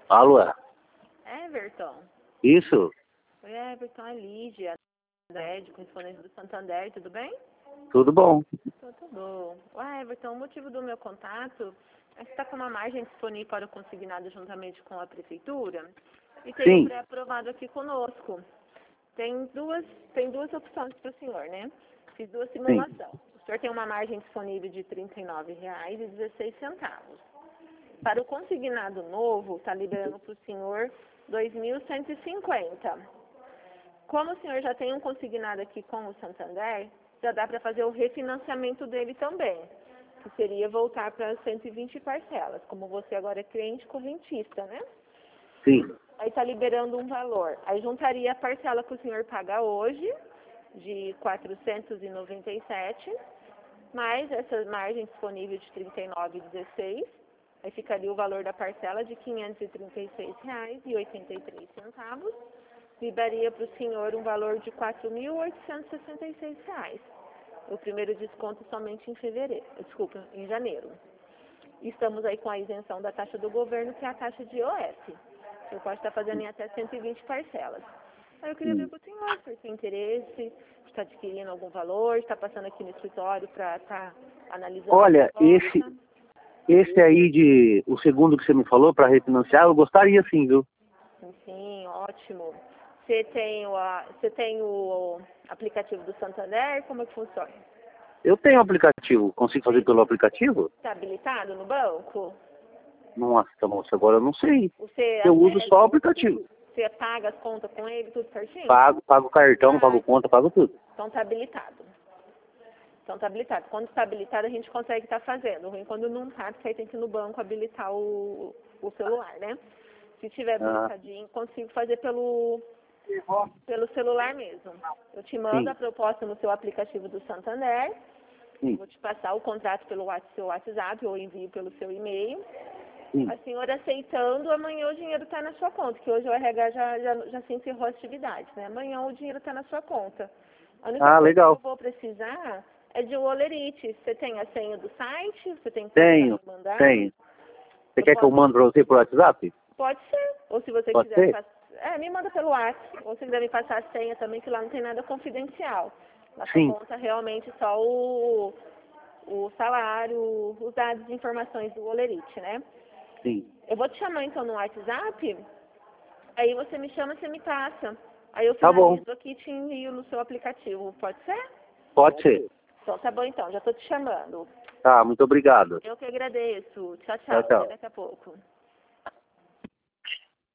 Alô? Everton. Isso? Oi, Everton, é Lídia, correspondente do Santander, tudo bem? Tudo bom? Tudo bom. Ué, Everton, o motivo do meu contato é que você está com uma margem disponível para o consignado juntamente com a prefeitura e tem um Sim. pré-aprovado aqui conosco. Tem duas opções para o senhor, né? Fiz duas Sim. simulações. O senhor tem uma margem disponível de R$ 39,16. Para o consignado novo, está liberando para o senhor 2.150. Como o senhor já tem um consignado aqui com o Santander, já dá para fazer o refinanciamento dele também, que seria voltar para 120 parcelas, como você agora é cliente correntista, né? Sim. Aí está liberando um valor. Aí juntaria a parcela que o senhor paga hoje, de 497, mais essa margem disponível de 39,16. Aí ficaria o valor da parcela de R$ 536,83. Liberaria para o senhor um valor de R$ 4.866. O primeiro desconto somente em janeiro. Estamos aí com a isenção da taxa do governo, que é a taxa de IOF. O senhor pode estar fazendo em até 120 parcelas. Aí eu queria ver com o senhor, se tem interesse, está adquirindo algum valor, está passando aqui no escritório para estar analisando. Olha, esse aí o segundo que você me falou para refinanciar, eu gostaria sim, viu? Sim, ótimo. Você tem o aplicativo do Santander? Como é que funciona? Eu tenho aplicativo. Consigo fazer pelo aplicativo? Está habilitado no banco? Nossa, moça, agora eu não sei. Você Eu uso só o aplicativo. Você paga as contas com ele, tudo certinho? Pago cartão, pago conta, pago tudo. Então tá habilitado. Quando está habilitado, a gente consegue estar fazendo. O ruim quando não está, porque aí tem que ir no banco habilitar o celular, né? Se tiver habilitadinho, consigo fazer pelo celular mesmo. Eu te mando a proposta no seu aplicativo do Santander. Sim. Vou te passar o contrato pelo seu WhatsApp ou envio pelo seu e-mail. Sim. A senhora aceitando, amanhã o dinheiro está na sua conta, que hoje o RH já se encerrou a atividade, né? Amanhã o dinheiro está na sua conta. A única coisa legal. que eu vou precisar é de Olerite. Você tem a senha do site? Você tem que Tenho. Você quer que eu mande para você por WhatsApp? Pode ser. Ou se você Pode quiser... ser? me manda pelo WhatsApp. Ou se quiser me passar a senha também, que lá não tem nada confidencial. Na sua Sim. conta realmente só o salário, os dados de informações do Olerite, né? Sim. Eu vou te chamar então no WhatsApp, aí você me chama, você me passa. Aí eu Tá bom. finalizo aqui e te envio no seu aplicativo, pode ser? Pode ser. Então tá bom então, já tô te chamando. Tá, muito obrigado. Eu que agradeço. Tchau, Tchau, tchau. tchau. Até daqui a pouco.